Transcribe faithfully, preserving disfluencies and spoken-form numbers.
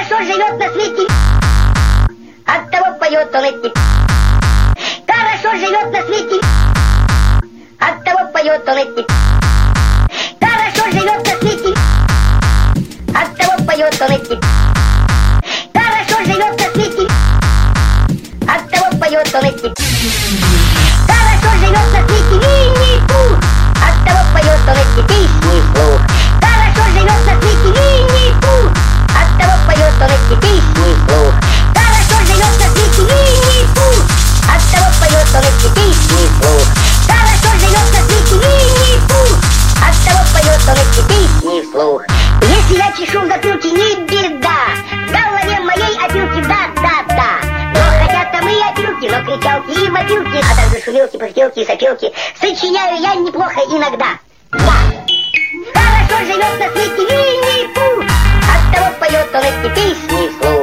Хорошо живет на свете, оттого поет он эти. Хорошо живет на свете, оттого поет он эти. Хорошо живет на свете, оттого поет он эти. Хорошо живет на свете, оттого поет он эти. Хорошо живет на свете Винни-Пух, оттого поет он эти песни вслух. Хорошо живет на свете Винни-Пух, оттого поет он эти песни вслух. Хорошо живет на свете Винни-Пух, оттого поет он эти песни вслух. Хорошо живет на свете Винни-Пух, оттого поет он эти песни вслух. Если я чешу в затылке, не беда, в голове моей опилки, да-да-да. Но хотя там и опилки, но кричалки и мопилки, а также шумелки, пыхтелки и сопелки сочиняю я неплохо иногда. Да. Хорошо живет на свете Винни-Пух, оттого поет он эти песни вслух.